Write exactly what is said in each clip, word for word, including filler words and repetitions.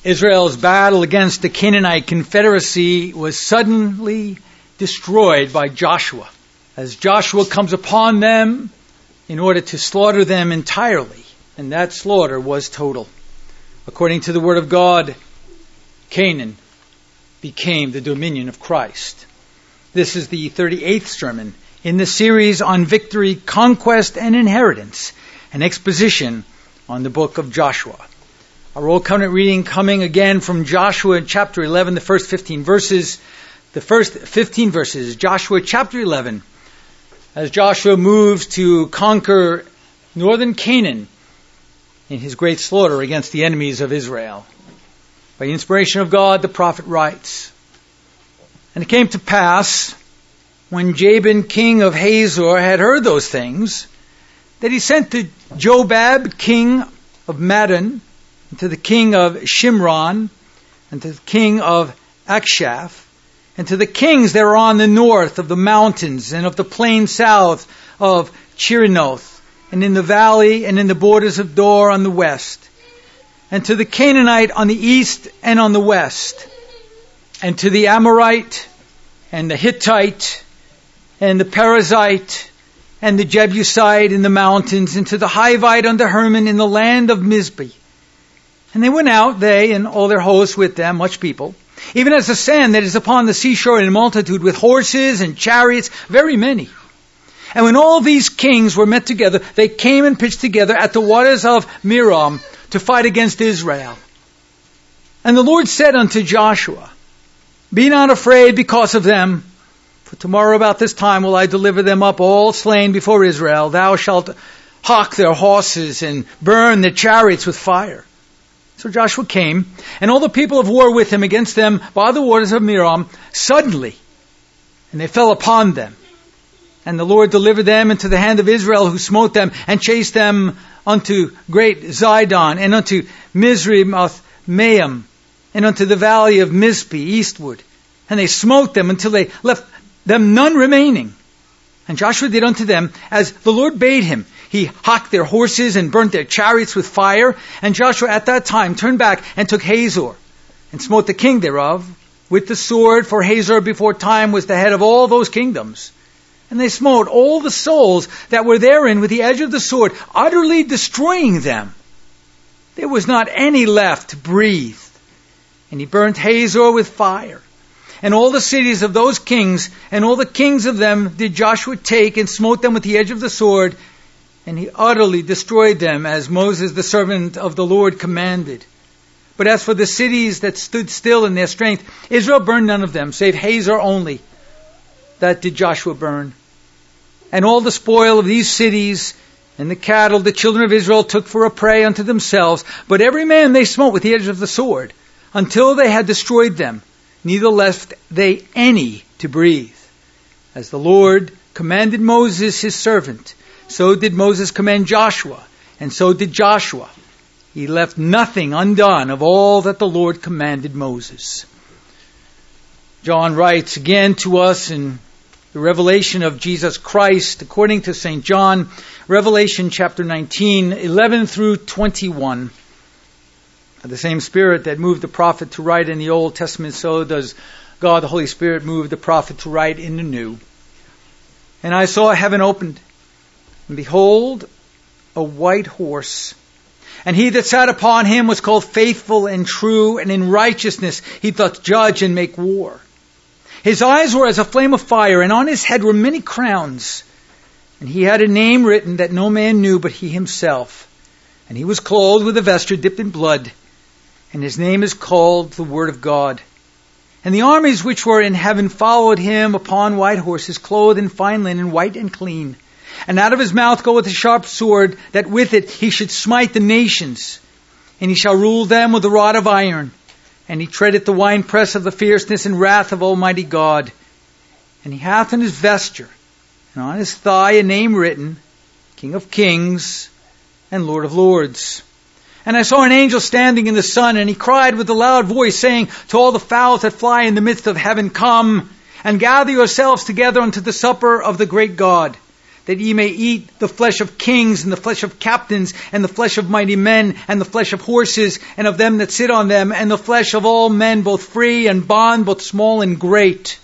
Israel's battle against the Canaanite confederacy was suddenly destroyed by Joshua, as Joshua comes upon them in order to slaughter them entirely. And that slaughter was total. According to the Word of God, Canaan became the dominion of Christ. This is the thirty-eighth sermon in the series on victory, conquest, and inheritance, an exposition on the book of Joshua. Our Old Covenant reading coming again from Joshua chapter eleven, the first fifteen verses. The first fifteen verses, Joshua chapter eleven, as Joshua moves to conquer northern Canaan in his great slaughter against the enemies of Israel. By inspiration of God, the prophet writes, "And it came to pass, when Jabin, king of Hazor, had heard those things, that he sent to Jobab, king of Madon, and to the king of Shimron, and to the king of Akshaph, and to the kings that are on the north of the mountains, and of the plain south of Chirinoth, and in the valley, and in the borders of Dor on the west, and to the Canaanite on the east and on the west, and to the Amorite, and the Hittite, and the Perizzite, and the Jebusite in the mountains, and to the Hivite under Hermon in the land of Mizpeh. And they went out, they and all their hosts with them, much people, even as the sand that is upon the seashore in multitude, with horses and chariots, very many. And when all these kings were met together, they came and pitched together at the waters of Merom to fight against Israel. And the Lord said unto Joshua, Be not afraid because of them, for tomorrow about this time will I deliver them up all slain before Israel. Thou shalt hock their horses and burn their chariots with fire. So Joshua came, and all the people of war with him against them by the waters of Merom, suddenly, and they fell upon them. And the Lord delivered them into the hand of Israel, who smote them, and chased them unto great Zidon, and unto Mizraimoth Maim, and unto the valley of Mizpeh eastward. And they smote them until they left them none remaining. And Joshua did unto them as the Lord bade him. He hocked their horses and burnt their chariots with fire. And Joshua at that time turned back and took Hazor, and smote the king thereof with the sword, for Hazor before time was the head of all those kingdoms. And they smote all the souls that were therein with the edge of the sword, utterly destroying them. There was not any left to breathe. And he burnt Hazor with fire. And all the cities of those kings, and all the kings of them did Joshua take, and smote them with the edge of the sword. And he utterly destroyed them, as Moses the servant of the Lord commanded. But as for the cities that stood still in their strength, Israel burned none of them, save Hazor only. That did Joshua burn. And all the spoil of these cities and the cattle the children of Israel took for a prey unto themselves. But every man they smote with the edge of the sword, until they had destroyed them. Neither left they any to breathe. As the Lord commanded Moses his servant, so did Moses command Joshua, and so did Joshua. He left nothing undone of all that the Lord commanded Moses. John writes again to us in the revelation of Jesus Christ, according to Saint John, Revelation chapter nineteen, eleven through twenty-one. The same Spirit that moved the prophet to write in the Old Testament, so does God the Holy Spirit move the prophet to write in the New. And I saw heaven opened, and behold, a white horse. And he that sat upon him was called Faithful and True, and in righteousness he doth judge and make war. His eyes were as a flame of fire, and on his head were many crowns. And he had a name written that no man knew but he himself. And he was clothed with a vesture dipped in blood, and his name is called the Word of God. And the armies which were in heaven followed him upon white horses, clothed in fine linen, white and clean. And out of his mouth goeth a sharp sword, that with it he should smite the nations. And he shall rule them with a rod of iron. And he treadeth the winepress of the fierceness and wrath of Almighty God. And he hath in his vesture, and on his thigh, a name written, King of Kings and Lord of Lords. And I saw an angel standing in the sun, and he cried with a loud voice, saying to all the fowls that fly in the midst of heaven, Come, and gather yourselves together unto the supper of the great God, that ye may eat the flesh of kings, and the flesh of captains, and the flesh of mighty men, and the flesh of horses, and of them that sit on them, and the flesh of all men, both free and bond, both small and great.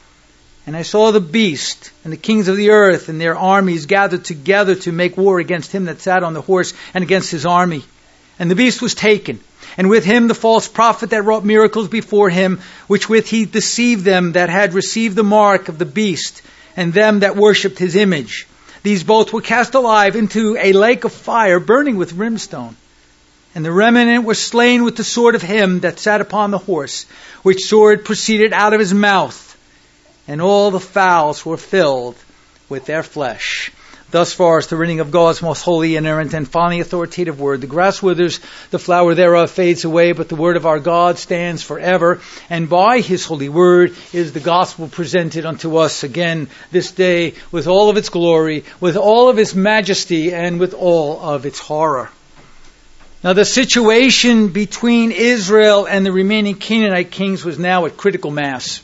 And I saw the beast, and the kings of the earth, and their armies gathered together to make war against him that sat on the horse, and against his army. And the beast was taken, and with him the false prophet that wrought miracles before him, which with he deceived them that had received the mark of the beast, and them that worshipped his image. These both were cast alive into a lake of fire, burning with brimstone. And the remnant were slain with the sword of him that sat upon the horse, which sword proceeded out of his mouth. And all the fowls were filled with their flesh. Thus far is the reading of God's most holy, inerrant, and finally authoritative word. The grass withers, the flower thereof fades away, but the word of our God stands forever. And by his holy word is the gospel presented unto us again this day, with all of its glory, with all of its majesty, and with all of its horror. Now the situation between Israel and the remaining Canaanite kings was now at critical mass.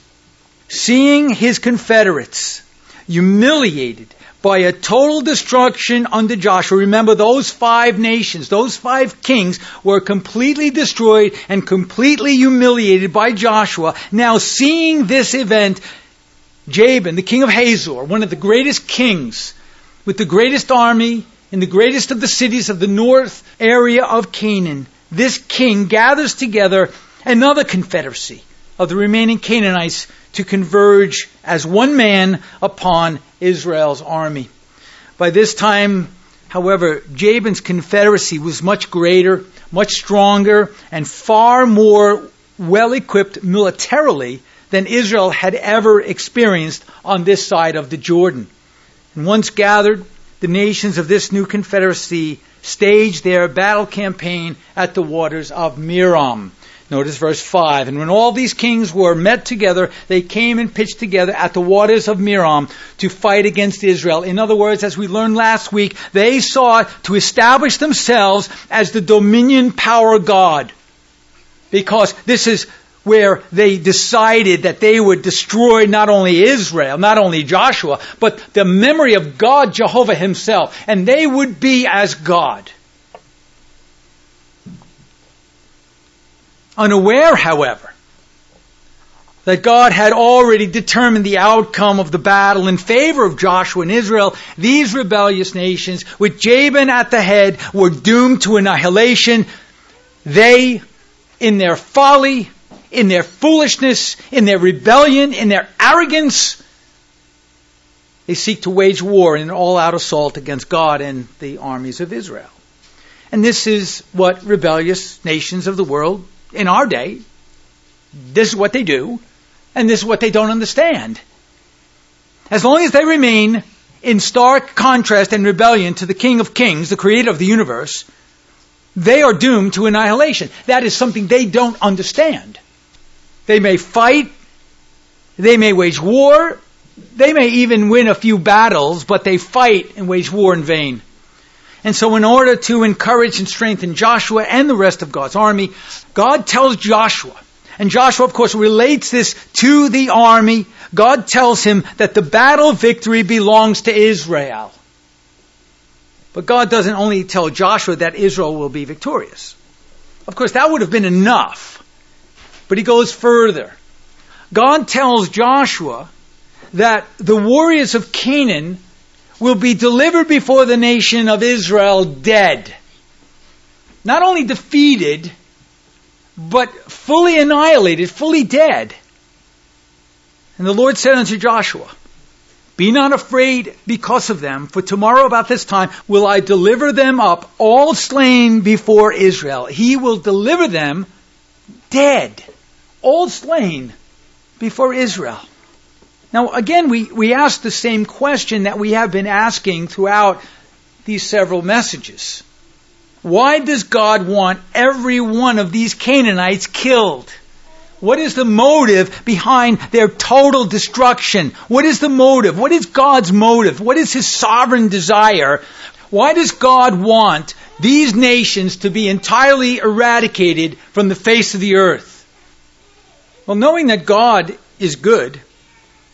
Seeing his confederates humiliated by a total destruction under Joshua. Remember, those five nations, those five kings were completely destroyed and completely humiliated by Joshua. Now, seeing this event, Jabin, the king of Hazor, one of the greatest kings, with the greatest army in the greatest of the cities of the north area of Canaan, this king gathers together another confederacy of the remaining Canaanites to converge as one man upon Israel's army. By this time, however, Jabin's confederacy was much greater, much stronger, and far more well-equipped militarily than Israel had ever experienced on this side of the Jordan. And once gathered, the nations of this new confederacy staged their battle campaign at the waters of Merom. Notice verse five. And when all these kings were met together, they came and pitched together at the waters of Merom to fight against Israel. In other words, as we learned last week, they sought to establish themselves as the dominion power God. Because this is where they decided that they would destroy not only Israel, not only Joshua, but the memory of God, Jehovah himself. And they would be as God. Unaware, however, that God had already determined the outcome of the battle in favor of Joshua and Israel, these rebellious nations, with Jabin at the head, were doomed to annihilation. They, in their folly, in their foolishness, in their rebellion, in their arrogance, they seek to wage war in an all-out assault against God and the armies of Israel. And this is what rebellious nations of the world in our day, this is what they do, and this is what they don't understand. As long as they remain in stark contrast and rebellion to the King of Kings, the creator of the universe, they are doomed to annihilation. That is something they don't understand. They may fight, they may wage war, they may even win a few battles, but they fight and wage war in vain. And so in order to encourage and strengthen Joshua and the rest of God's army, God tells Joshua, and Joshua of course relates this to the army, God tells him that the battle victory belongs to Israel. But God doesn't only tell Joshua that Israel will be victorious. Of course that would have been enough. But he goes further. God tells Joshua that the warriors of Canaan will be delivered before the nation of Israel dead. Not only defeated, but fully annihilated, fully dead. And the Lord said unto Joshua, be not afraid because of them, for tomorrow about this time will I deliver them up, all slain before Israel. He will deliver them dead, all slain before Israel. Now, again, we, we ask the same question that we have been asking throughout these several messages. Why does God want every one of these Canaanites killed? What is the motive behind their total destruction? What is the motive? What is God's motive? What is his sovereign desire? Why does God want these nations to be entirely eradicated from the face of the earth? Well, knowing that God is good,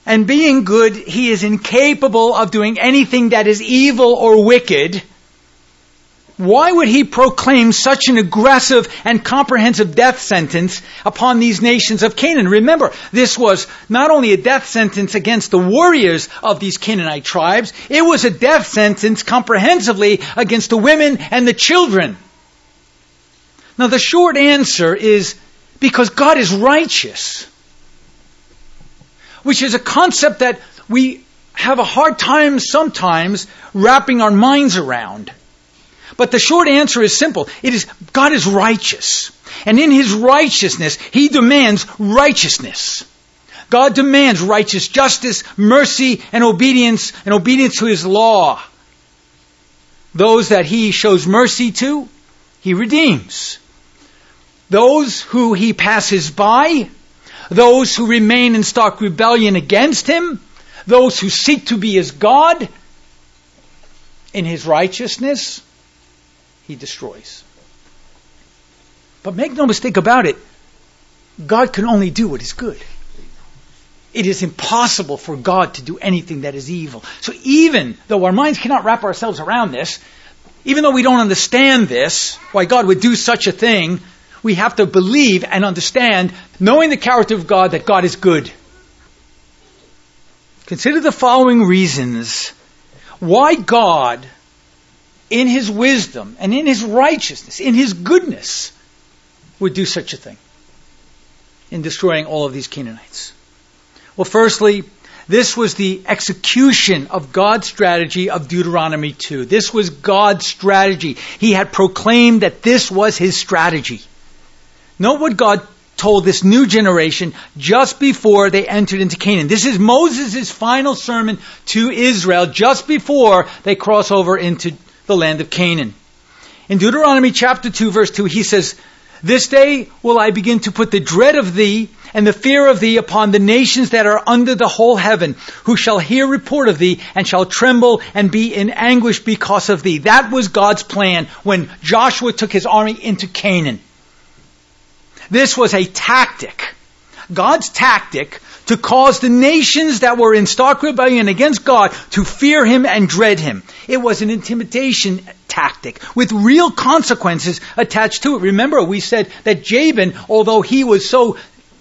And being good, he is incapable of doing anything that is evil or wicked. Why would he proclaim such an aggressive and comprehensive death sentence upon these nations of Canaan? Remember, this was not only a death sentence against the warriors of these Canaanite tribes, it was a death sentence comprehensively against the women and the children. Now the short answer is because God is righteous, which is a concept that we have a hard time sometimes wrapping our minds around. But the short answer is simple. It is God is righteous. And in his righteousness, he demands righteousness. God demands righteous justice, mercy, and obedience, and obedience to his law. Those that he shows mercy to, he redeems. Those who he passes by, those who remain in stark rebellion against him, those who seek to be his God, in his righteousness, he destroys. But make no mistake about it, God can only do what is good. It is impossible for God to do anything that is evil. So even though our minds cannot wrap ourselves around this, even though we don't understand this, why God would do such a thing, we have to believe and understand, knowing the character of God, that God is good. Consider the following reasons why God, in his wisdom and in his righteousness, in his goodness, would do such a thing in destroying all of these Canaanites. Well, firstly, this was the execution of God's strategy of Deuteronomy two. This was God's strategy. He had proclaimed that this was his strategy. Note what God told this new generation just before they entered into Canaan. This is Moses' final sermon to Israel just before they cross over into the land of Canaan. In Deuteronomy chapter two, verse two, he says, "This day will I begin to put the dread of thee and the fear of thee upon the nations that are under the whole heaven, who shall hear report of thee and shall tremble and be in anguish because of thee." That was God's plan when Joshua took his army into Canaan. This was a tactic, God's tactic, to cause the nations that were in stark rebellion against God to fear him and dread him. It was an intimidation tactic with real consequences attached to it. Remember, we said that Jabin, although he was so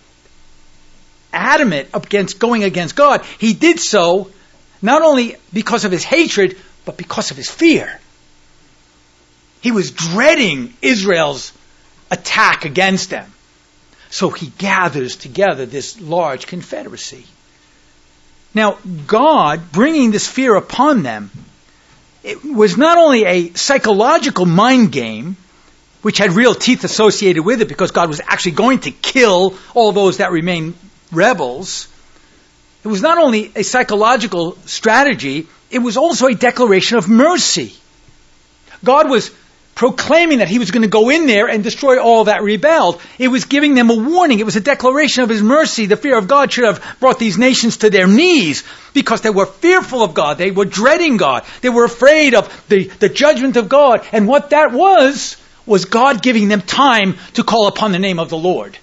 adamant against going against God, he did so not only because of his hatred, but because of his fear. He was dreading Israel's attack against them. So he gathers together this large confederacy. Now, God, bringing this fear upon them, it was not only a psychological mind game, which had real teeth associated with it because God was actually going to kill all those that remained rebels. It was not only a psychological strategy, it was also a declaration of mercy. God was proclaiming that he was going to go in there and destroy all that rebelled. It was giving them a warning. It was a declaration of his mercy. The fear of God should have brought these nations to their knees because they were fearful of God. They were dreading God. They were afraid of the, the judgment of God. And what that was, was God giving them time to call upon the name of the Lord.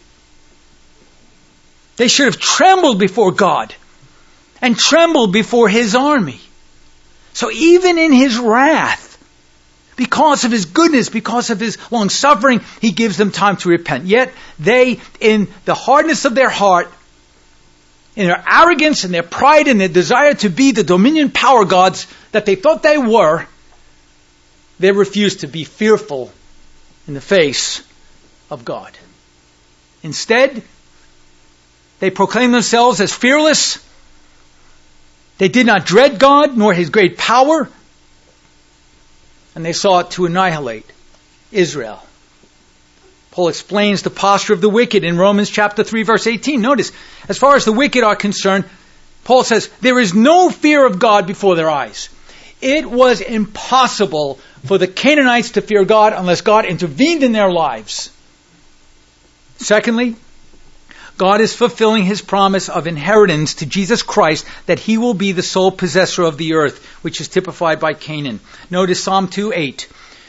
They should have trembled before God and trembled before his army. So even in his wrath, because of his goodness, because of his long suffering, he gives them time to repent. Yet they, in the hardness of their heart, in their arrogance and their pride and their desire to be the dominion power gods that they thought they were, they refused to be fearful in the face of God. Instead, they proclaimed themselves as fearless. They did not dread God nor his great power. And they sought to annihilate Israel. Paul explains the posture of the wicked in Romans chapter three, verse eighteen. Notice, as far as the wicked are concerned, Paul says, there is no fear of God before their eyes. It was impossible for the Canaanites to fear God unless God intervened in their lives. Secondly, God is fulfilling his promise of inheritance to Jesus Christ, that he will be the sole possessor of the earth, which is typified by Canaan. Notice Psalm two eight.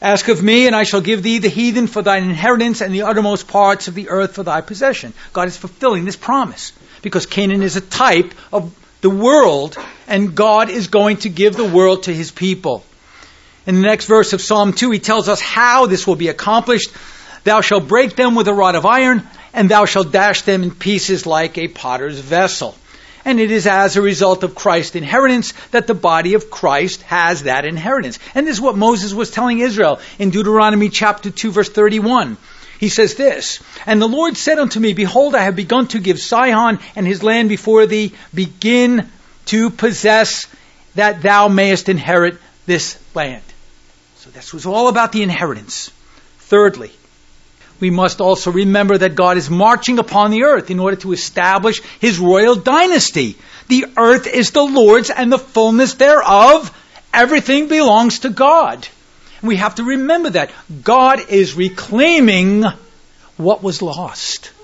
Ask of me, and I shall give thee the heathen for thine inheritance, and the uttermost parts of the earth for thy possession. God is fulfilling this promise, because Canaan is a type of the world, and God is going to give the world to his people. In the next verse of Psalm two, he tells us how this will be accomplished. Thou shalt break them with a rod of iron, and thou shalt dash them in pieces like a potter's vessel. And it is as a result of Christ's inheritance that the body of Christ has that inheritance. And this is what Moses was telling Israel in Deuteronomy chapter two, verse thirty-one. He says this, And the Lord said unto me, Behold, I have begun to give Sihon and his land before thee. Begin to possess, that thou mayest inherit this land. So this was all about the inheritance. Thirdly, we must also remember that God is marching upon the earth in order to establish his royal dynasty. The earth is the Lord's and the fullness thereof. Everything belongs to God. And we have to remember that. God is reclaiming what was lost.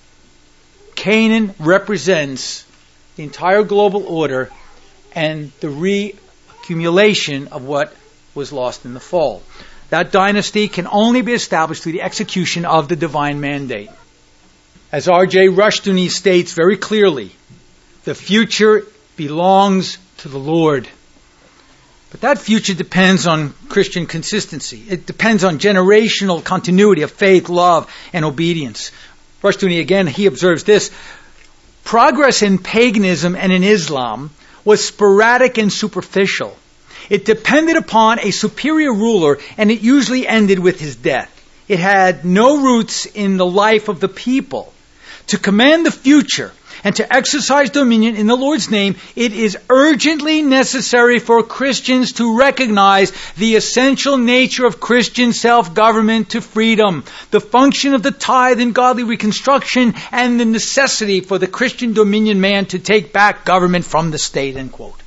Canaan represents the entire global order and the reaccumulation of what was lost in the fall. That dynasty can only be established through the execution of the divine mandate. As R J Rushdoony states very clearly, the future belongs to the Lord. But that future depends on Christian consistency. It depends on generational continuity of faith, love, and obedience. Rushdoony, again, he observes this. Progress in paganism and in Islam was sporadic and superficial. It depended upon a superior ruler, and it usually ended with his death. It had no roots in the life of the people. To command the future and to exercise dominion in the Lord's name, it is urgently necessary for Christians to recognize the essential nature of Christian self-government to freedom, the function of the tithe in godly reconstruction, and the necessity for the Christian dominion man to take back government from the state, end quote.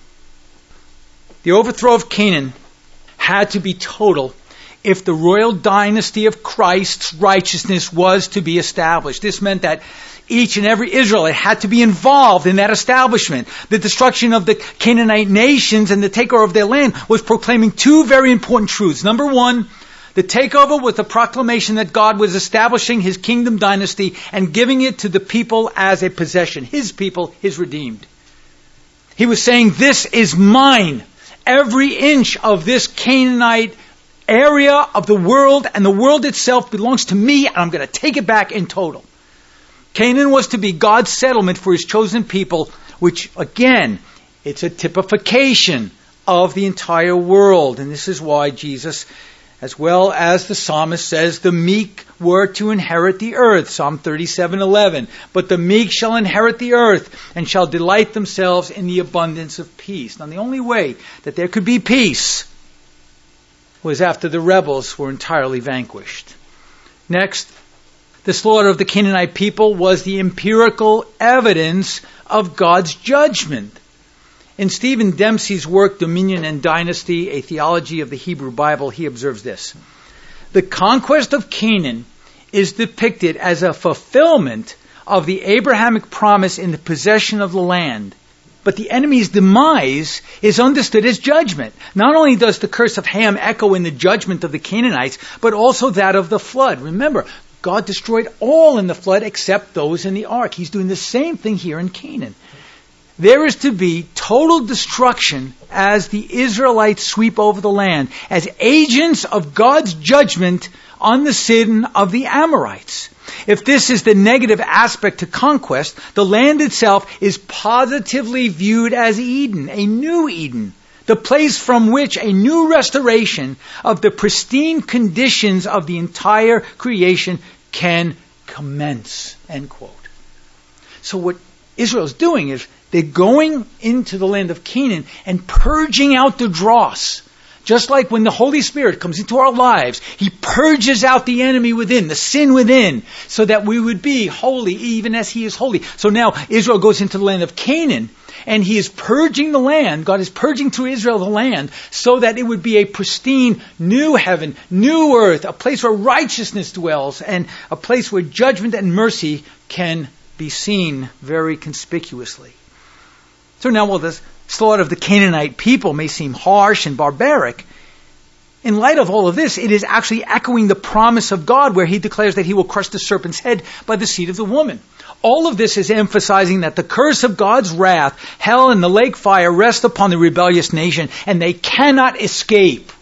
The overthrow of Canaan had to be total if the royal dynasty of Christ's righteousness was to be established. This meant that each and every Israelite had to be involved in that establishment. The destruction of the Canaanite nations and the takeover of their land was proclaiming two very important truths. Number one, the takeover was the proclamation that God was establishing his kingdom dynasty and giving it to the people as a possession. His people, his redeemed. He was saying, this is mine. Every inch of this Canaanite area of the world and the world itself belongs to me, and I'm going to take it back in total. Canaan was to be God's settlement for his chosen people, which, again, it's a typification of the entire world. And this is why Jesus, as well as the psalmist says, the meek were to inherit the earth, Psalm thirty-seven eleven. But the meek shall inherit the earth and shall delight themselves in the abundance of peace. Now, the only way that there could be peace was after the rebels were entirely vanquished. Next, the slaughter of the Canaanite people was the empirical evidence of God's judgment. In Stephen Dempsey's work, Dominion and Dynasty, A Theology of the Hebrew Bible, he observes this. The conquest of Canaan is depicted as a fulfillment of the Abrahamic promise in the possession of the land. But the enemy's demise is understood as judgment. Not only does the curse of Ham echo in the judgment of the Canaanites, but also that of the flood. Remember, God destroyed all in the flood except those in the ark. He's doing the same thing here in Canaan. There is to be total destruction as the Israelites sweep over the land, as agents of God's judgment on the sin of the Amorites. If this is the negative aspect to conquest, the land itself is positively viewed as Eden, a new Eden, the place from which a new restoration of the pristine conditions of the entire creation can commence. End quote. So what Israel's doing is they're going into the land of Canaan and purging out the dross. Just like when the Holy Spirit comes into our lives, He purges out the enemy within, the sin within, so that we would be holy even as He is holy. So now Israel goes into the land of Canaan, and He is purging the land. God is purging through Israel the land so that it would be a pristine new heaven, new earth, a place where righteousness dwells, and a place where judgment and mercy can be seen very conspicuously. So now, while the slaughter of the Canaanite people may seem harsh and barbaric, in light of all of this, it is actually echoing the promise of God where he declares that he will crush the serpent's head by the seed of the woman. All of this is emphasizing that the curse of God's wrath, hell and the lake fire rest upon the rebellious nation, and they cannot escape.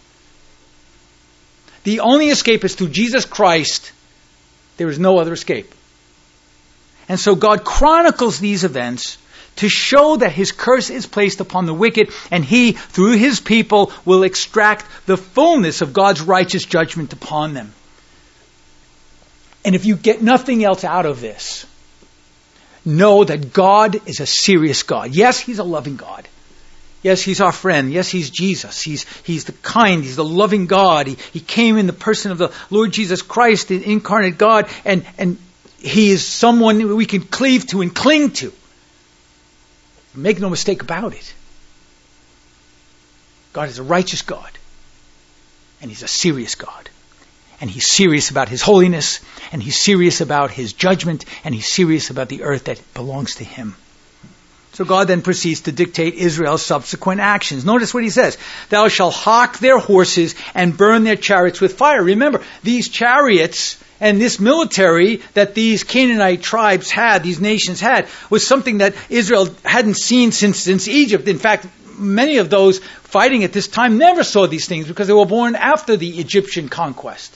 The only escape is through Jesus Christ. There is no other escape. And so God chronicles these events to show that his curse is placed upon the wicked, and he, through his people, will extract the fullness of God's righteous judgment upon them. And if you get nothing else out of this, know that God is a serious God. Yes, he's a loving God. Yes, he's our friend. Yes, he's Jesus. He's he's the kind, he's the loving God. He, he came in the person of the Lord Jesus Christ, the incarnate God, and, and he is someone we can cleave to and cling to. Make no mistake about it. God is a righteous God. And he's a serious God. And he's serious about his holiness. And he's serious about his judgment. And he's serious about the earth that belongs to him. So God then proceeds to dictate Israel's subsequent actions. Notice what he says. Thou shalt hock their horses and burn their chariots with fire. Remember, these chariots and this military that these Canaanite tribes had, these nations had, was something that Israel hadn't seen since, since Egypt. In fact, many of those fighting at this time never saw these things because they were born after the Egyptian conquest.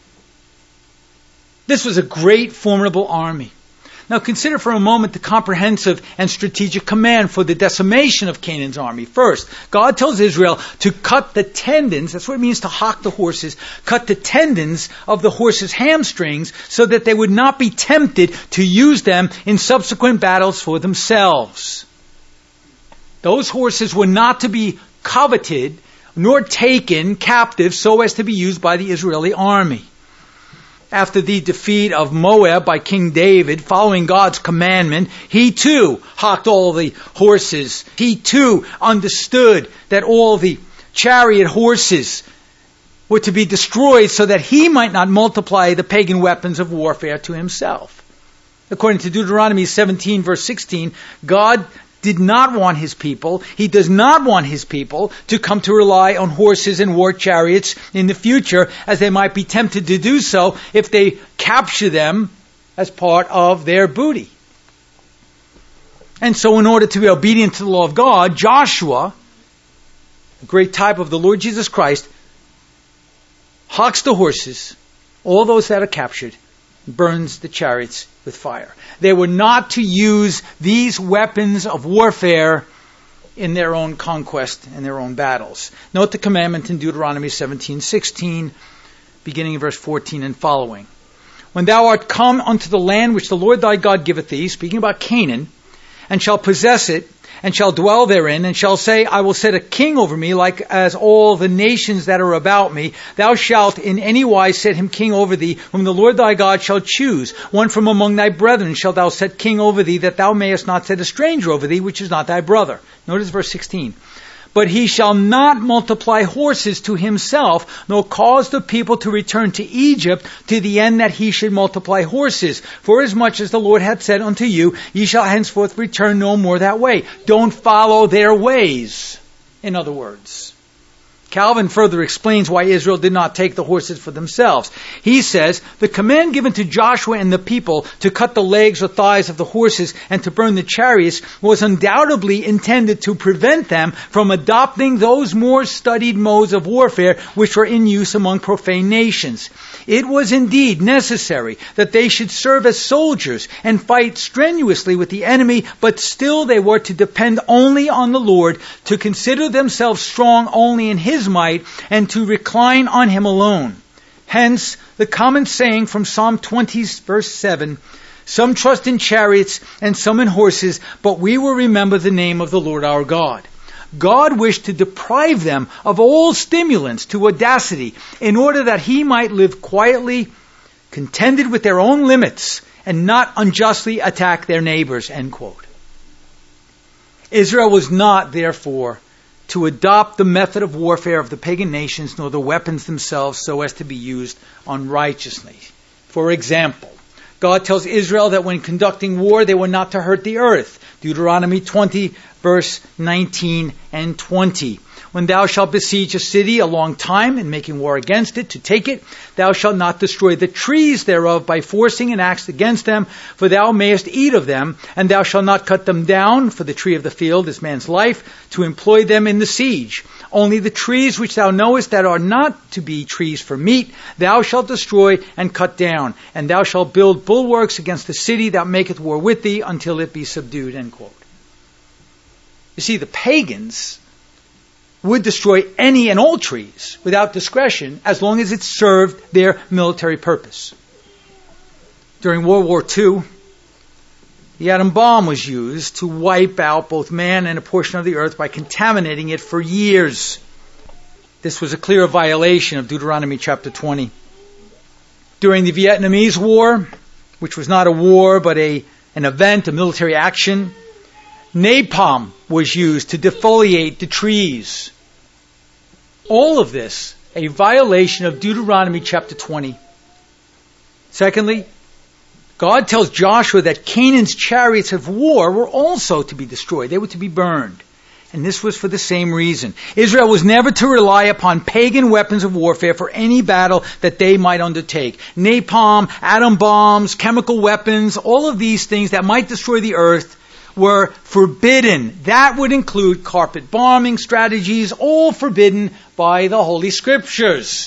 This was a great, formidable army. Now consider for a moment the comprehensive and strategic command for the decimation of Canaan's army. First, God tells Israel to cut the tendons, that's what it means to hock the horses, cut the tendons of the horses' hamstrings so that they would not be tempted to use them in subsequent battles for themselves. Those horses were not to be coveted nor taken captive so as to be used by the Israeli army. After the defeat of Moab by King David, following God's commandment, he too hocked all the horses. He too understood that all the chariot horses were to be destroyed so that he might not multiply the pagan weapons of warfare to himself. According to Deuteronomy seventeen, verse sixteen, God did not want his people, he does not want his people to come to rely on horses and war chariots in the future, as they might be tempted to do so if they capture them as part of their booty. And so in order to be obedient to the law of God, Joshua, a great type of the Lord Jesus Christ, hocks the horses, all those that are captured, burns the chariots with fire. They were not to use these weapons of warfare in their own conquest and their own battles. Note the commandment in Deuteronomy seventeen sixteen, beginning in verse fourteen and following. When thou art come unto the land which the Lord thy God giveth thee, speaking about Canaan, and shall possess it, and shall dwell therein, and shall say, I will set a king over me, like as all the nations that are about me. Thou shalt in any wise set him king over thee, whom the Lord thy God shall choose. One from among thy brethren shalt thou set king over thee, that thou mayest not set a stranger over thee, which is not thy brother. Notice verse sixteen. But he shall not multiply horses to himself, nor cause the people to return to Egypt, to the end that he should multiply horses. For as much as the Lord hath said unto you, ye shall henceforth return no more that way. Don't follow their ways. In other words, Calvin further explains why Israel did not take the horses for themselves. He says, the command given to Joshua and the people to cut the legs or thighs of the horses and to burn the chariots was undoubtedly intended to prevent them from adopting those more studied modes of warfare which were in use among profane nations. It was indeed necessary that they should serve as soldiers and fight strenuously with the enemy, but still they were to depend only on the Lord, to consider themselves strong only in his might, and to recline on him alone. Hence, the common saying from Psalm twenty, verse seven, some trust in chariots and some in horses, but we will remember the name of the Lord our God. God wished to deprive them of all stimulants to audacity in order that he might live quietly, contented with their own limits, and not unjustly attack their neighbors. End quote. Israel was not, therefore, to adopt the method of warfare of the pagan nations, nor the weapons themselves, so as to be used unrighteously. For example, God tells Israel that when conducting war, they were not to hurt the earth. Deuteronomy twenty, verse nineteen and twenty. When thou shalt besiege a city a long time, in making war against it, to take it, thou shalt not destroy the trees thereof by forcing an axe against them, for thou mayest eat of them, and thou shalt not cut them down, for the tree of the field is man's life, to employ them in the siege. Only the trees which thou knowest that are not to be trees for meat, thou shalt destroy and cut down, and thou shalt build bulwarks against the city that maketh war with thee, until it be subdued. End quote. You see, the pagans would destroy any and all trees without discretion as long as it served their military purpose. During World War Two, the atom bomb was used to wipe out both man and a portion of the earth by contaminating it for years. This was a clear violation of Deuteronomy chapter twenty. During the Vietnamese War, which was not a war but a, an event, a military action, napalm was used to defoliate the trees. All of this, a violation of Deuteronomy chapter twenty. Secondly, God tells Joshua that Canaan's chariots of war were also to be destroyed. They were to be burned. And this was for the same reason. Israel was never to rely upon pagan weapons of warfare for any battle that they might undertake. Napalm, atom bombs, chemical weapons, all of these things that might destroy the earth were forbidden. That would include carpet bombing strategies, all forbidden by the Holy Scriptures.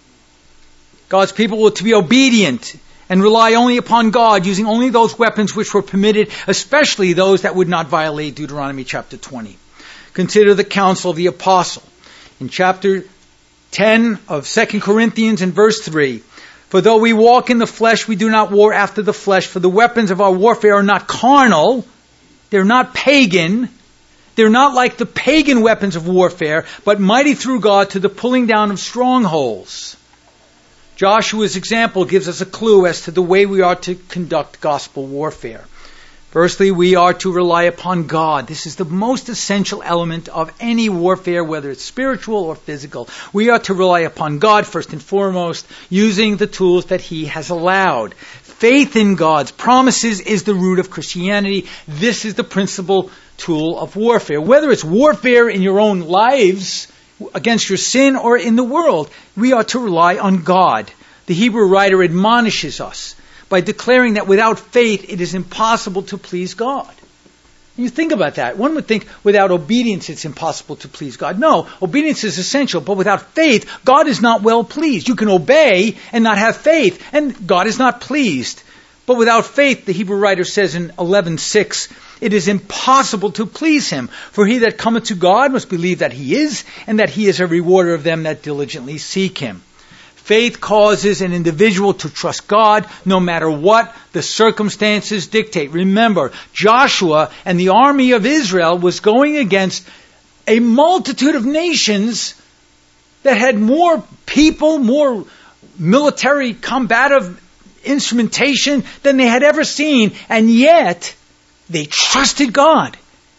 God's people were to be obedient and rely only upon God, using only those weapons which were permitted, especially those that would not violate Deuteronomy chapter twenty. Consider the counsel of the apostle. In chapter ten of Second Corinthians in verse three, for though we walk in the flesh, we do not war after the flesh, for the weapons of our warfare are not carnal, they're not pagan, they're not like the pagan weapons of warfare, but mighty through God to the pulling down of strongholds. Joshua's example gives us a clue as to the way we are to conduct gospel warfare. Firstly, we are to rely upon God. This is the most essential element of any warfare, whether it's spiritual or physical. We are to rely upon God first and foremost, using the tools that He has allowed. Faith in God's promises is the root of Christianity. This is the principal tool of warfare. Whether it's warfare in your own lives against your sin or in the world, we are to rely on God. The Hebrew writer admonishes us by declaring that without faith it is impossible to please God. You think about that. One would think without obedience it's impossible to please God. No, obedience is essential, but without faith, God is not well pleased. You can obey and not have faith, and God is not pleased. But without faith, the Hebrew writer says in eleven six, it is impossible to please Him. For he that cometh to God must believe that He is, and that He is a rewarder of them that diligently seek Him. Faith causes an individual to trust God no matter what the circumstances dictate. Remember, Joshua and the army of Israel was going against a multitude of nations that had more people, more military combative instrumentation than they had ever seen, and yet they trusted God.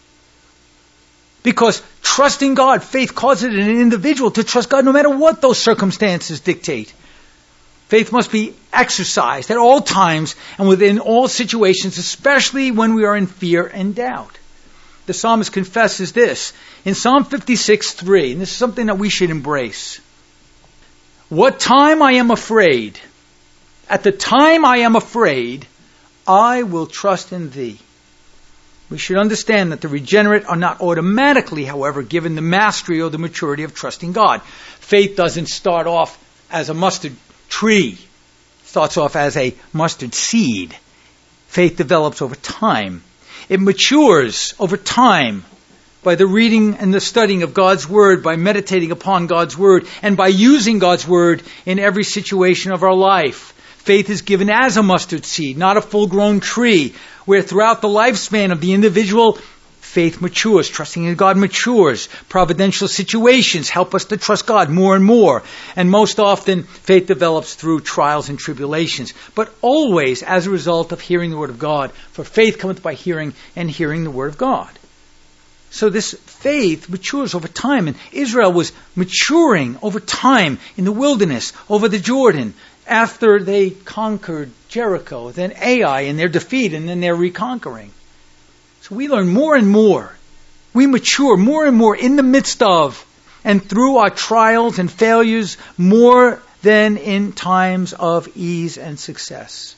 Because trusting God, faith causes an individual to trust God no matter what those circumstances dictate. Faith must be exercised at all times and within all situations, especially when we are in fear and doubt. The psalmist confesses this in Psalm fifty-six three, and this is something that we should embrace. What time I am afraid, at the time I am afraid, I will trust in Thee. We should understand that the regenerate are not automatically, however, given the mastery or the maturity of trusting God. Faith doesn't start off as a mustard tree. It starts off as a mustard seed. Faith develops over time. It matures over time by the reading and the studying of God's Word, by meditating upon God's Word, and by using God's Word in every situation of our life. Faith is given as a mustard seed, not a full-grown tree, where throughout the lifespan of the individual, faith matures, trusting in God matures. Providential situations help us to trust God more and more. And most often, faith develops through trials and tribulations, but always as a result of hearing the Word of God. For faith cometh by hearing, and hearing the Word of God. So this faith matures over time, and Israel was maturing over time in the wilderness, over the Jordan, after they conquered Jericho, then Ai in their defeat, and then their reconquering. So we learn more and more. We mature more and more in the midst of and through our trials and failures more than in times of ease and success.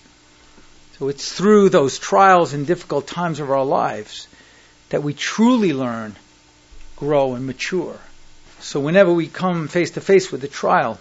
So it's through those trials and difficult times of our lives that we truly learn, grow, and mature. So whenever we come face to face with a trial,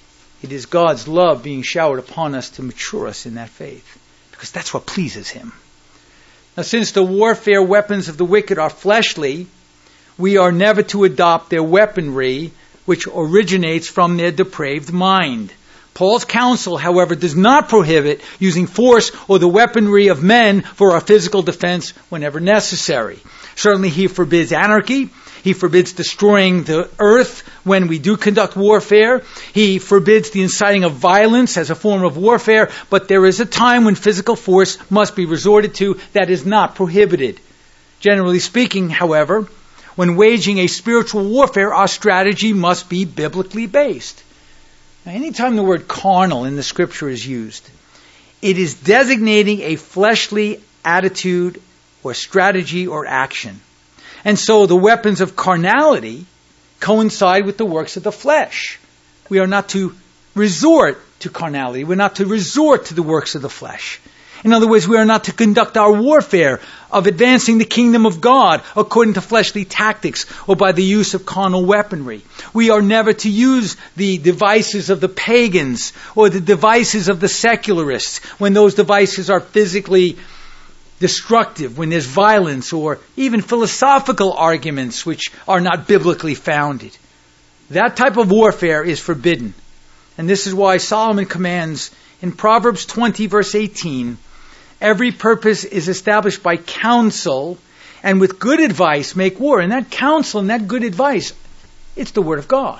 it is God's love being showered upon us to mature us in that faith, because that's what pleases Him. Now, since the warfare weapons of the wicked are fleshly, we are never to adopt their weaponry, which originates from their depraved mind. Paul's counsel, however, does not prohibit using force or the weaponry of men for our physical defense whenever necessary. Certainly he forbids anarchy. He forbids destroying the earth when we do conduct warfare. He forbids the inciting of violence as a form of warfare. But there is a time when physical force must be resorted to that is not prohibited. Generally speaking, however, when waging a spiritual warfare, our strategy must be biblically based. Now, anytime the word carnal in the Scripture is used, it is designating a fleshly attitude or strategy or action. And so the weapons of carnality coincide with the works of the flesh. We are not to resort to carnality. We're not to resort to the works of the flesh. In other words, we are not to conduct our warfare of advancing the kingdom of God according to fleshly tactics or by the use of carnal weaponry. We are never to use the devices of the pagans or the devices of the secularists when those devices are physically destructive, when there's violence or even philosophical arguments which are not biblically founded. That type of warfare is forbidden. And this is why Solomon commands in Proverbs twenty, verse eighteen, every purpose is established by counsel, and with good advice make war. And that counsel and that good advice, it's the Word of God.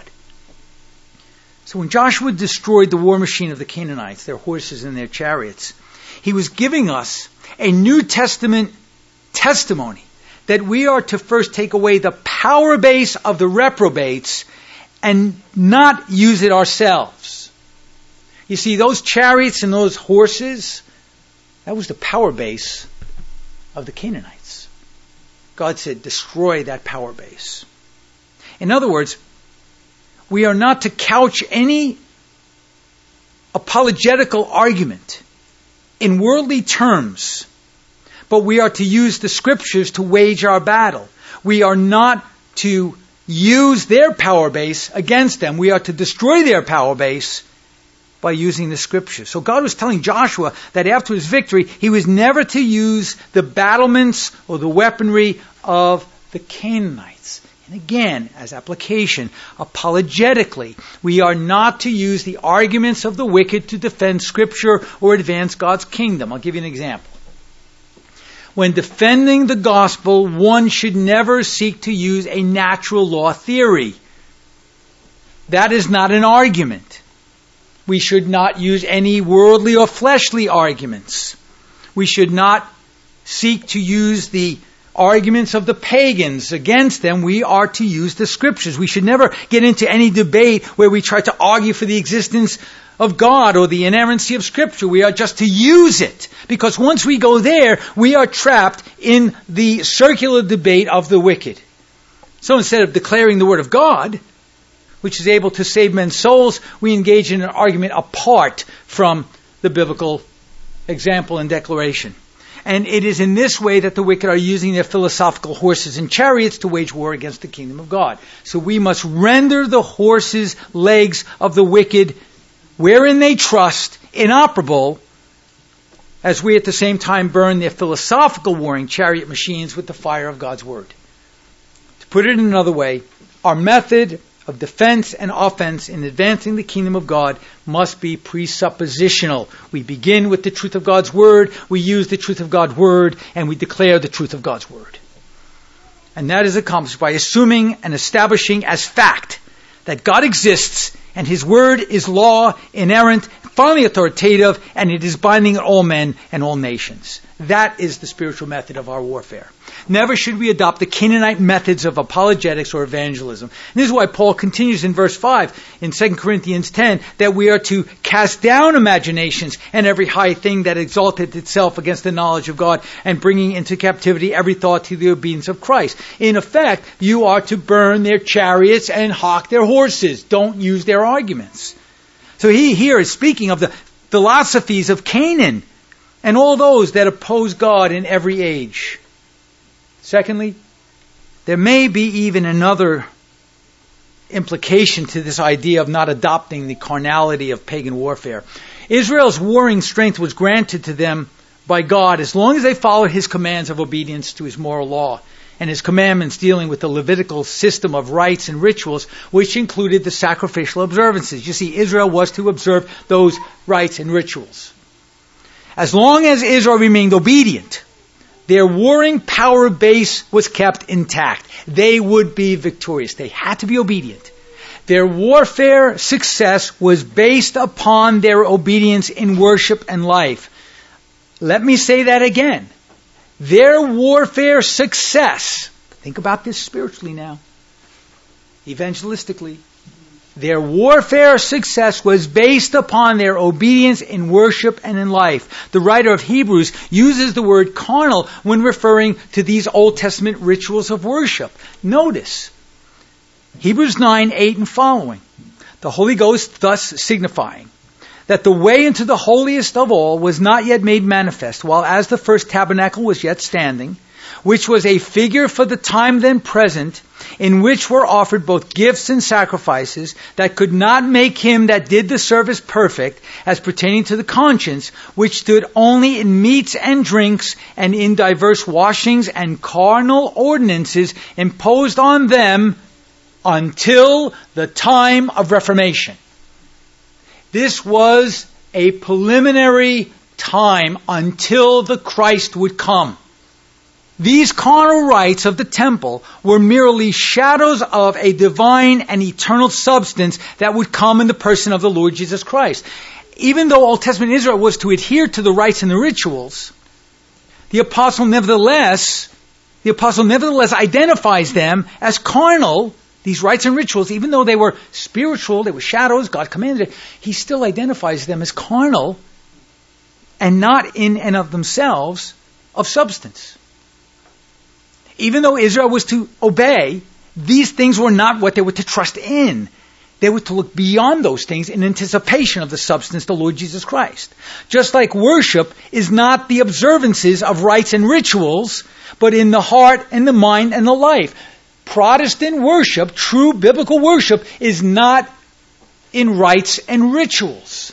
So when Joshua destroyed the war machine of the Canaanites, their horses and their chariots, he was giving us a New Testament testimony that we are to first take away the power base of the reprobates and not use it ourselves. You see, those chariots and those horses, that was the power base of the Canaanites. God said, destroy that power base. In other words, we are not to couch any apologetical argument in worldly terms, but we are to use the Scriptures to wage our battle. We are not to use their power base against them. We are to destroy their power base by using the Scriptures. So God was telling Joshua that after his victory, he was never to use the battlements or the weaponry of the Canaanites. And again, as application, apologetically, we are not to use the arguments of the wicked to defend Scripture or advance God's kingdom. I'll give you an example. When defending the gospel, one should never seek to use a natural law theory. That is not an argument. We should not use any worldly or fleshly arguments. We should not seek to use the arguments of the pagans against them. We are to use the Scriptures. We should never get into any debate where we try to argue for the existence of God or the inerrancy of Scripture. We are just to use it. Because once we go there, we are trapped in the circular debate of the wicked. So instead of declaring the Word of God, which is able to save men's souls, we engage in an argument apart from the biblical example and declaration. And it is in this way that the wicked are using their philosophical horses and chariots to wage war against the kingdom of God. So we must render the horses' legs of the wicked, wherein they trust, inoperable, as we at the same time burn their philosophical warring chariot machines with the fire of God's Word. To put it in another way, our method of defense and offense in advancing the kingdom of God must be presuppositional. We begin with the truth of God's Word, we use the truth of God's Word, and we declare the truth of God's Word. And that is accomplished by assuming and establishing as fact that God exists and His Word is law, inerrant, finally authoritative, and it is binding on all men and all nations. That is the spiritual method of our warfare. Never should we adopt the Canaanite methods of apologetics or evangelism. And this is why Paul continues in verse five in Second Corinthians ten that we are to cast down imaginations and every high thing that exalted itself against the knowledge of God, and bringing into captivity every thought to the obedience of Christ. In effect, you are to burn their chariots and hock their horses. Don't use their arguments. So he here is speaking of the philosophies of Canaan and all those that oppose God in every age. Secondly, there may be even another implication to this idea of not adopting the carnality of pagan warfare. Israel's warring strength was granted to them by God as long as they followed His commands of obedience to His moral law and His commandments dealing with the Levitical system of rites and rituals, which included the sacrificial observances. You see, Israel was to observe those rites and rituals. As long as Israel remained obedient, their warring power base was kept intact. They would be victorious. They had to be obedient. Their warfare success was based upon their obedience in worship and life. Let me say that again. Their warfare success, think about this spiritually now, evangelistically, their warfare success was based upon their obedience in worship and in life. The writer of Hebrews uses the word carnal when referring to these Old Testament rituals of worship. Notice, Hebrews nine, eight and following. The Holy Ghost thus signifying that the way into the holiest of all was not yet made manifest, while as the first tabernacle was yet standing, which was a figure for the time then present, in which were offered both gifts and sacrifices, that could not make him that did the service perfect, as pertaining to the conscience, which stood only in meats and drinks, and in diverse washings and carnal ordinances imposed on them until the time of Reformation. This was a preliminary time until the Christ would come. These carnal rites of the temple were merely shadows of a divine and eternal substance that would come in the person of the Lord Jesus Christ. Even though Old Testament Israel was to adhere to the rites and the rituals, the apostle nevertheless, the apostle nevertheless identifies them as carnal, these rites and rituals, even though they were spiritual, they were shadows, God commanded it, he still identifies them as carnal and not in and of themselves of substance. Even though Israel was to obey, these things were not what they were to trust in. They were to look beyond those things in anticipation of the substance, the Lord Jesus Christ. Just like worship is not the observances of rites and rituals, but in the heart and the mind and the life. Protestant worship, true biblical worship, is not in rites and rituals.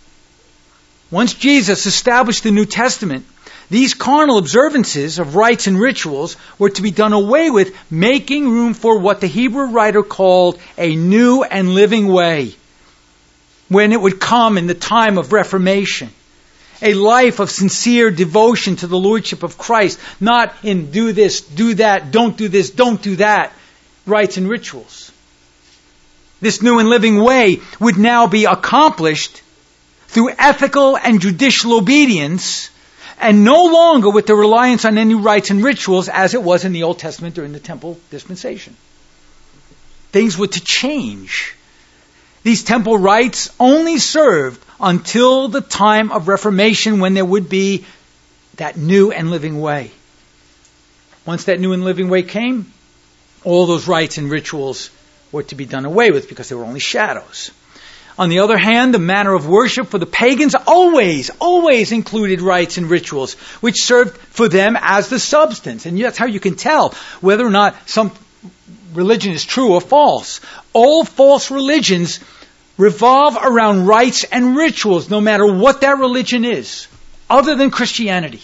Once Jesus established the New Testament, these carnal observances of rites and rituals were to be done away with, making room for what the Hebrew writer called a new and living way, when it would come in the time of Reformation. A life of sincere devotion to the Lordship of Christ, not in do this, do that, don't do this, don't do that, rites and rituals. This new and living way would now be accomplished through ethical and judicial obedience, and no longer with the reliance on any rites and rituals as it was in the Old Testament during the temple dispensation. Things were to change. These temple rites only served until the time of Reformation, when there would be that new and living way. Once that new and living way came, all those rites and rituals were to be done away with because they were only shadows. On the other hand, the manner of worship for the pagans always, always included rites and rituals, which served for them as the substance. And that's how you can tell whether or not some religion is true or false. All false religions revolve around rites and rituals, no matter what that religion is, other than Christianity.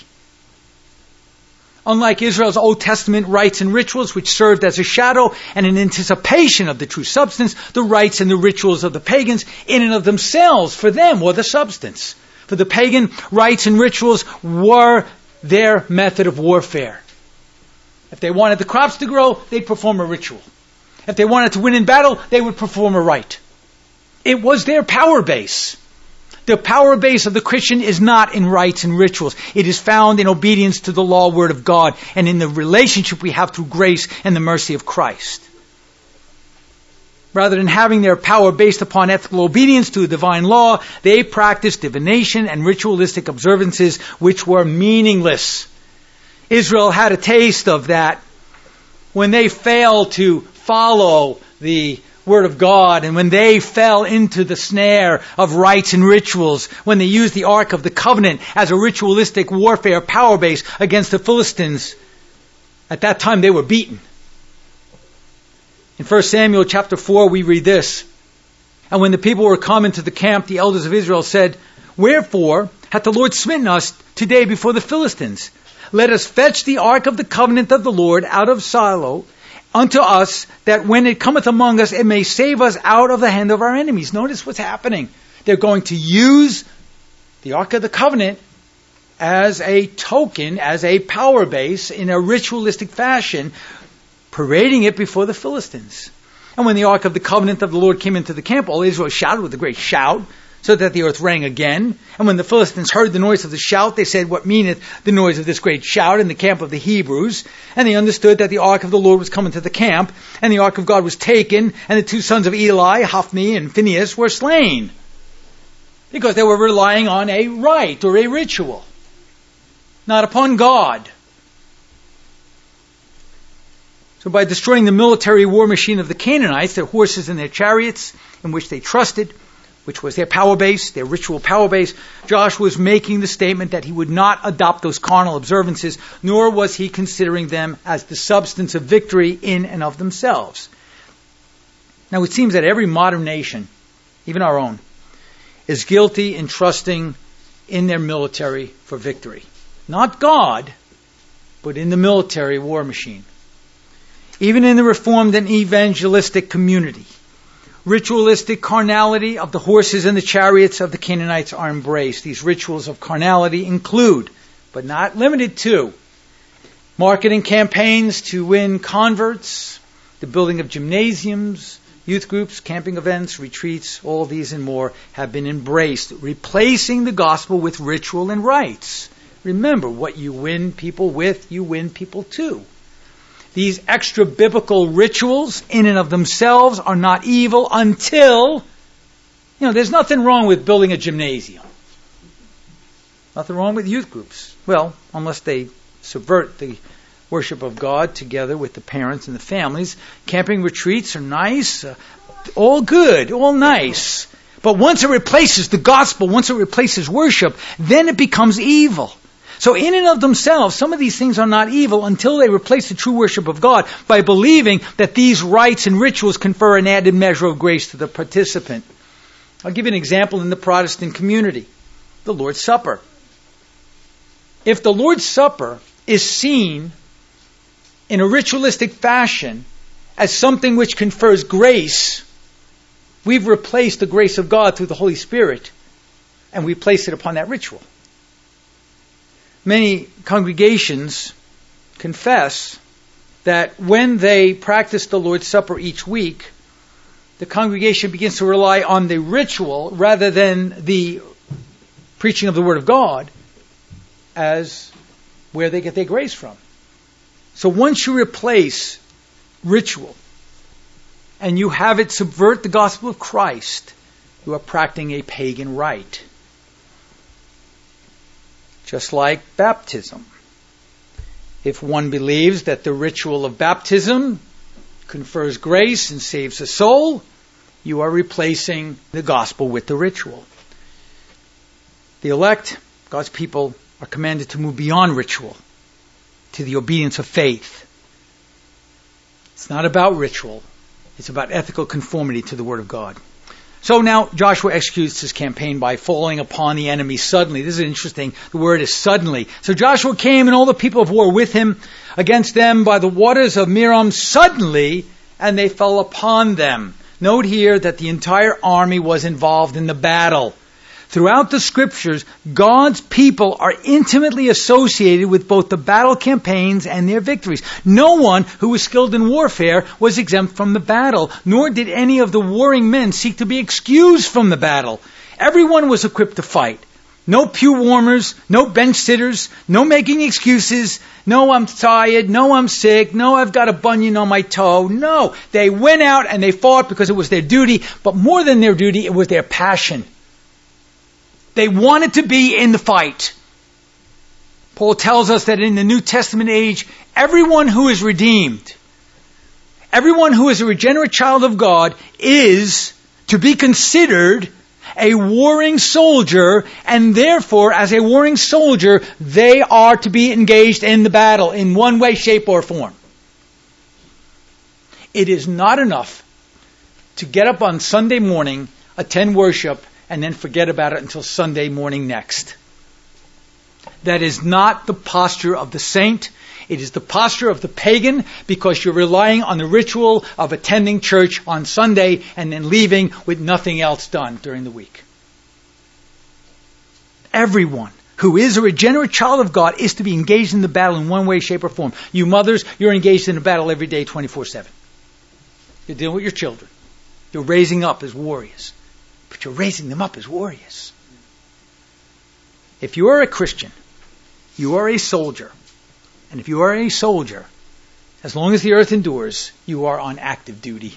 Unlike Israel's Old Testament rites and rituals, which served as a shadow and an anticipation of the true substance, the rites and the rituals of the pagans, in and of themselves, for them, were the substance. For the pagan, rites and rituals were their method of warfare. If they wanted the crops to grow, they'd perform a ritual. If they wanted to win in battle, they would perform a rite. It was their power base. The power base of the Christian is not in rites and rituals. It is found in obedience to the law word of God and in the relationship we have through grace and the mercy of Christ. Rather than having their power based upon ethical obedience to the divine law, they practiced divination and ritualistic observances which were meaningless. Israel had a taste of that when they failed to follow the Word of God, and when they fell into the snare of rites and rituals, when they used the Ark of the Covenant as a ritualistic warfare power base against the Philistines. At that time they were beaten. In First Samuel chapter four we read this, "And when the people were come into the camp, the elders of Israel said, Wherefore hath the Lord smitten us today before the Philistines? Let us fetch the Ark of the Covenant of the Lord out of Shiloh unto us, that when it cometh among us, it may save us out of the hand of our enemies." Notice what's happening. They're going to use the Ark of the Covenant as a token, as a power base in a ritualistic fashion, parading it before the Philistines. And when the Ark of the Covenant of the Lord came into the camp, all Israel shouted with a great shout, so that the earth rang again. And when the Philistines heard the noise of the shout, they said, What meaneth the noise of this great shout in the camp of the Hebrews? And they understood that the ark of the Lord was coming to the camp, and the ark of God was taken, and the two sons of Eli, Hophni and Phinehas, were slain. Because they were relying on a rite or a ritual, not upon God. So by destroying the military war machine of the Canaanites, their horses and their chariots, in which they trusted, which was their power base, their ritual power base, Joshua was making the statement that he would not adopt those carnal observances, nor was he considering them as the substance of victory in and of themselves. Now it seems that every modern nation, even our own, is guilty in trusting in their military for victory. Not God, but in the military war machine. Even in the Reformed and evangelistic community, ritualistic carnality of the horses and the chariots of the Canaanites are embraced. These rituals of carnality include, but not limited to, marketing campaigns to win converts, the building of gymnasiums, youth groups, camping events, retreats. All these and more have been embraced, replacing the gospel with ritual and rites. Remember, what you win people with, you win people to. These extra biblical rituals in and of themselves are not evil until, you know, there's nothing wrong with building a gymnasium. Nothing wrong with youth groups. Well, unless they subvert the worship of God together with the parents and the families. Camping retreats are nice, uh, all good, all nice. But once it replaces the gospel, once it replaces worship, then it becomes evil. So in and of themselves, some of these things are not evil until they replace the true worship of God by believing that these rites and rituals confer an added measure of grace to the participant. I'll give you an example in the Protestant community. The Lord's Supper. If the Lord's Supper is seen in a ritualistic fashion as something which confers grace, we've replaced the grace of God through the Holy Spirit, and we place it upon that ritual. Many congregations confess that when they practice the Lord's Supper each week, the congregation begins to rely on the ritual rather than the preaching of the Word of God as where they get their grace from. So once you replace ritual and you have it subvert the gospel of Christ, you are practicing a pagan rite. Just like baptism. If one believes that the ritual of baptism confers grace and saves a soul, you are replacing the gospel with the ritual. The elect, God's people, are commanded to move beyond ritual to the obedience of faith. It's not about ritual. It's about ethical conformity to the Word of God. So now Joshua executes his campaign by falling upon the enemy suddenly. This is interesting. The word is suddenly. So Joshua came and all the people of war with him against them by the waters of Merom suddenly, and they fell upon them. Note here that the entire army was involved in the battle. Throughout the scriptures, God's people are intimately associated with both the battle campaigns and their victories. No one who was skilled in warfare was exempt from the battle, nor did any of the warring men seek to be excused from the battle. Everyone was equipped to fight. No pew warmers, no bench sitters, no making excuses. No, I'm tired. No, I'm sick. No, I've got a bunion on my toe. No, they went out and they fought because it was their duty. But more than their duty, it was their passion. They wanted to be in the fight. Paul tells us that in the New Testament age, everyone who is redeemed, everyone who is a regenerate child of God is to be considered a warring soldier, and therefore, as a warring soldier, they are to be engaged in the battle in one way, shape, or form. It is not enough to get up on Sunday morning, attend worship, and then forget about it until Sunday morning next. That is not the posture of the saint. It is the posture of the pagan, because you're relying on the ritual of attending church on Sunday and then leaving with nothing else done during the week. Everyone who is a regenerate child of God is to be engaged in the battle in one way, shape, or form. You mothers, you're engaged in the battle every day, twenty-four seven. You're dealing with your children. You're raising up as warriors. But you're raising them up as warriors. If you are a Christian, you are a soldier. And if you are a soldier, as long as the earth endures, you are on active duty.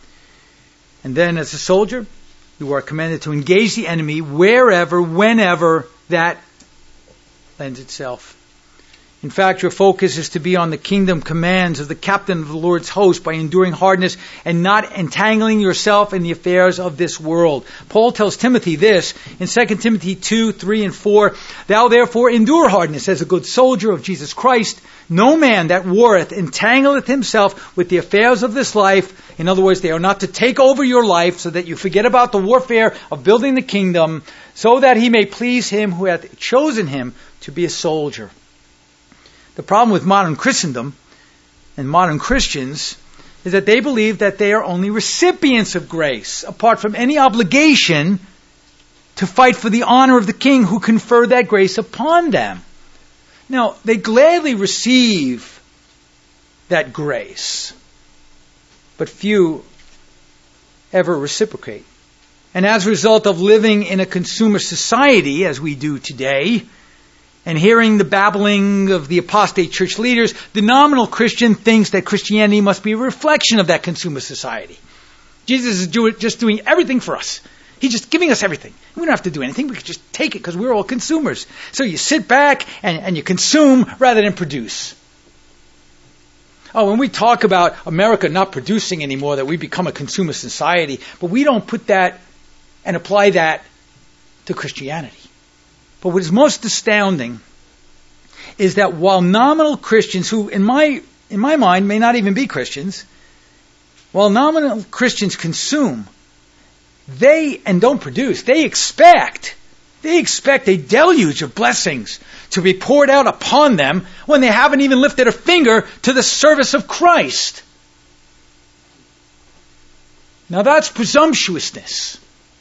And then as a soldier, you are commanded to engage the enemy wherever, whenever that lends itself. In fact, your focus is to be on the kingdom commands of the captain of the Lord's host by enduring hardness and not entangling yourself in the affairs of this world. Paul tells Timothy this in Second Timothy two, three, and four. Thou therefore endure hardness as a good soldier of Jesus Christ. No man that warreth entangleth himself with the affairs of this life. In other words, they are not to take over your life so that you forget about the warfare of building the kingdom, so that he may please him who hath chosen him to be a soldier. The problem with modern Christendom and modern Christians is that they believe that they are only recipients of grace, apart from any obligation to fight for the honor of the King who conferred that grace upon them. Now, they gladly receive that grace, but few ever reciprocate. And as a result of living in a consumer society, as we do today, and hearing the babbling of the apostate church leaders, the nominal Christian thinks that Christianity must be a reflection of that consumer society. Jesus is do, just doing everything for us. He's just giving us everything. We don't have to do anything. We can just take it because we're all consumers. So you sit back and, and you consume rather than produce. Oh, when we talk about America not producing anymore, that we become a consumer society, but we don't put that and apply that to Christianity. But what is most astounding is that while nominal Christians, who in my in my mind may not even be Christians, while nominal Christians consume, they, and don't produce, they expect, they expect a deluge of blessings to be poured out upon them when they haven't even lifted a finger to the service of Christ. Now that's presumptuousness.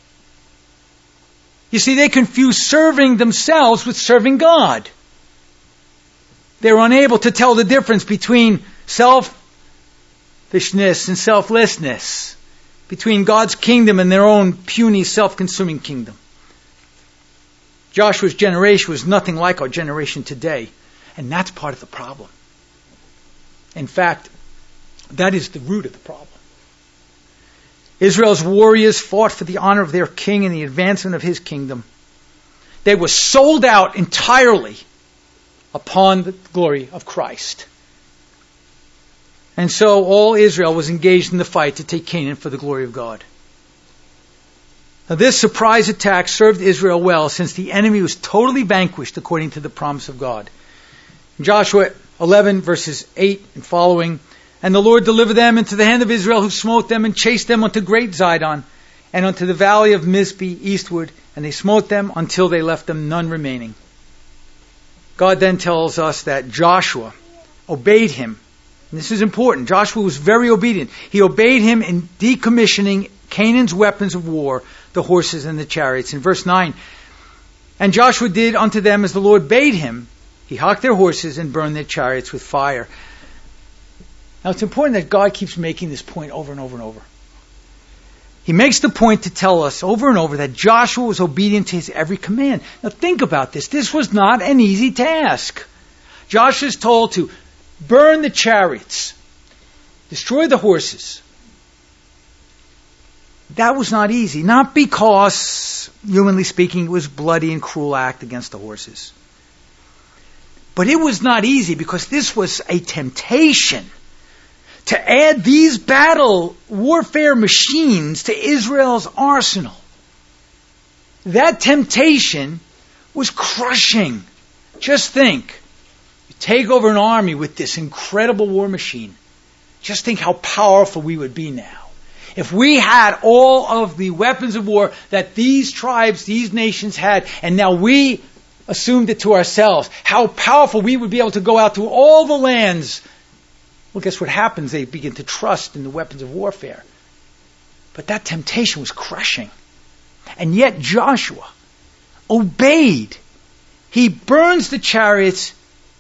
You see, they confuse serving themselves with serving God. They're unable to tell the difference between selfishness and selflessness, between God's kingdom and their own puny, self-consuming kingdom. Joshua's generation was nothing like our generation today, and that's part of the problem. In fact, that is the root of the problem. Israel's warriors fought for the honor of their king and the advancement of his kingdom. They were sold out entirely upon the glory of Christ. And so all Israel was engaged in the fight to take Canaan for the glory of God. Now this surprise attack served Israel well, since the enemy was totally vanquished according to the promise of God. In Joshua eleven, verses eight and following, and the Lord delivered them into the hand of Israel, who smote them and chased them unto great Zidon, and unto the valley of Mizpeh eastward, and they smote them until they left them none remaining. God then tells us that Joshua obeyed him. And this is important. Joshua was very obedient. He obeyed him in decommissioning Canaan's weapons of war, the horses and the chariots. In verse nine, and Joshua did unto them as the Lord bade him. He hocked their horses and burned their chariots with fire. Now it's important that God keeps making this point over and over and over. He makes the point to tell us over and over that Joshua was obedient to his every command. Now think about this. This was not an easy task. Joshua is told to burn the chariots, destroy the horses. That was not easy. Not because, humanly speaking, it was a bloody and cruel act against the horses. But it was not easy because this was a temptation to add these battle warfare machines to Israel's arsenal. That temptation was crushing. Just think. You take over an army with this incredible war machine. Just think how powerful we would be now. If we had all of the weapons of war that these tribes, these nations had, and now we assumed it to ourselves, how powerful we would be able to go out to all the lands. Well, guess what happens? They begin to trust in the weapons of warfare. But that temptation was crushing. And yet Joshua obeyed. He burns the chariots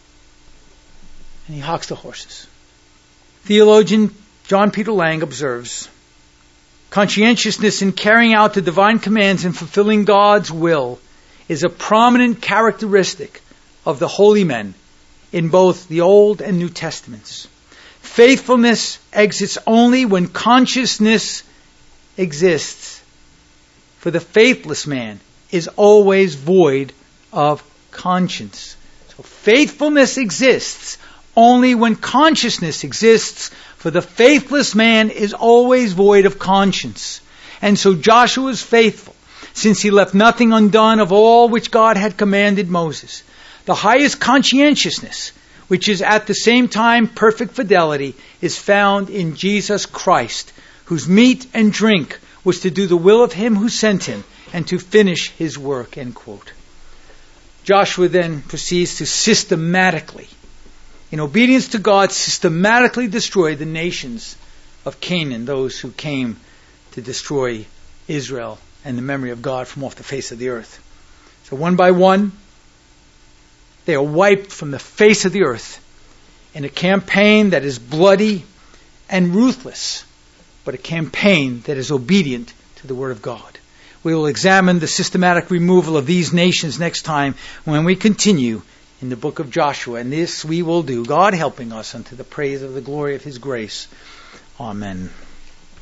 and he hocks the horses. Theologian John Peter Lang observes, conscientiousness in carrying out the divine commands and fulfilling God's will is a prominent characteristic of the holy men in both the Old and New Testaments. Faithfulness exists only when consciousness exists. For the faithless man is always void of conscience. So faithfulness exists only when consciousness exists. For the faithless man is always void of conscience. And so Joshua was faithful, since he left nothing undone of all which God had commanded Moses. The highest conscientiousness, which is at the same time perfect fidelity, is found in Jesus Christ, whose meat and drink was to do the will of him who sent him and to finish his work, end quote. Joshua then proceeds to systematically, in obedience to God, systematically destroy the nations of Canaan, those who came to destroy Israel and the memory of God from off the face of the earth. So one by one, they are wiped from the face of the earth in a campaign that is bloody and ruthless, but a campaign that is obedient to the Word of God. We will examine the systematic removal of these nations next time when we continue in the book of Joshua. And this we will do, God helping us unto the praise of the glory of His grace. Amen.